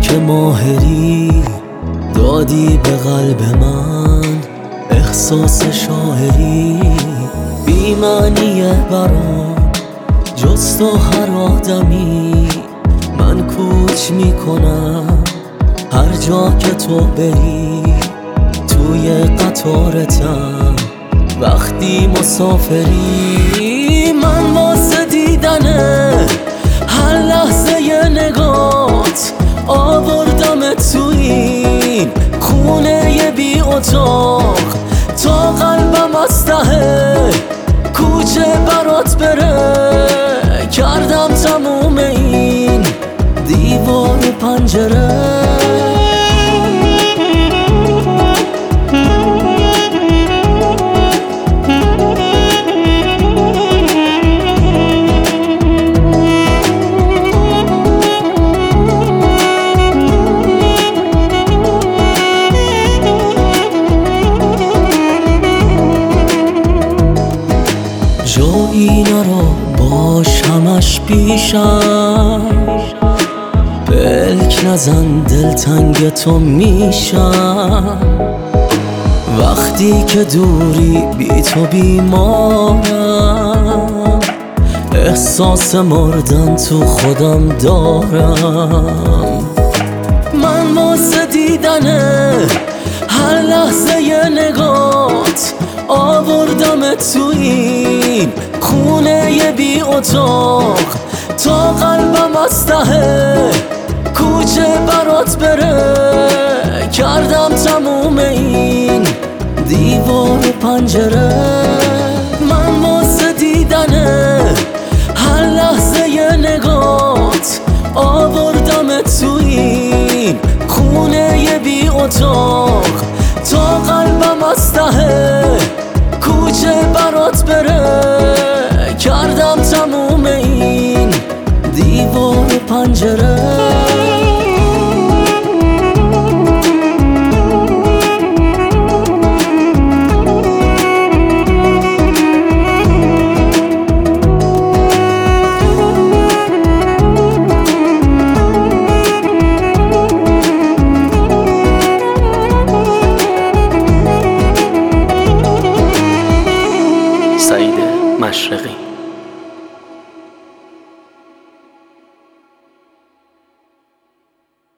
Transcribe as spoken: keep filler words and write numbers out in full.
که ماهری دادی به قلب من احساس شاعری بی معنیه برام جز تو هر آدمی من کوچ میکنم هر جا که تو بری توی قطارتم وقتی مسافری من واسه دیدنه هر لحظه ی نگات آوردم تو این خونه ی بی اتاق تا قلبم از ته کوچه برات بره کردم تموم این دیوار و پنجره جایی نرو باش همش پیشم بلک نزن دلتنگ تو میشم وقتی که دوری بی تو بیمارم احساس مردن تو خودم دارم من واسه دیدنه هر لحظه ی نگات آوردم تو این خونه ی بی اتاق تا قلبم از ته کوچه برات بره کردم تموم این دیوار و پنجره من واسه دیدنه هر لحظه ی نگات آوردم تو این خونه ی بی اتاق تا قلبم از ته کوچه برات بره کردم تموم این دیوار و پنجره